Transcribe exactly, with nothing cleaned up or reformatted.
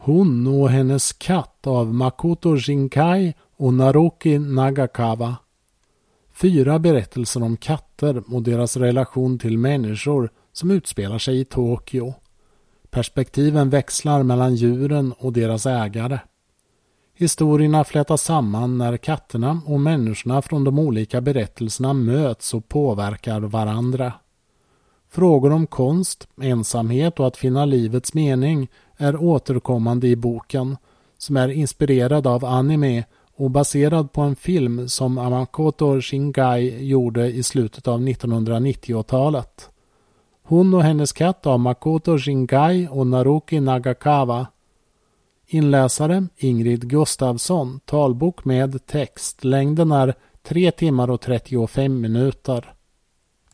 Hon och hennes katt av Makoto Shinkai och Naruki Nagakawa. Fyra berättelser om katter och deras relation till människor som utspelar sig i Tokyo. Perspektiven växlar mellan djuren och deras ägare. Historierna flätas samman när katterna och människorna från de olika berättelserna möts och påverkar varandra. Frågor om konst, ensamhet och att finna livets mening är återkommande i boken, som är inspirerad av anime och baserad på en film som Makoto Shinkai gjorde i slutet av nittonhundranittiotalet. Hon och hennes katt av Makoto Shinkai och Naruki Nagakawa. Inläsare Ingrid Gustafsson, talbok med text. Längden är tre timmar och trettiofem minuter.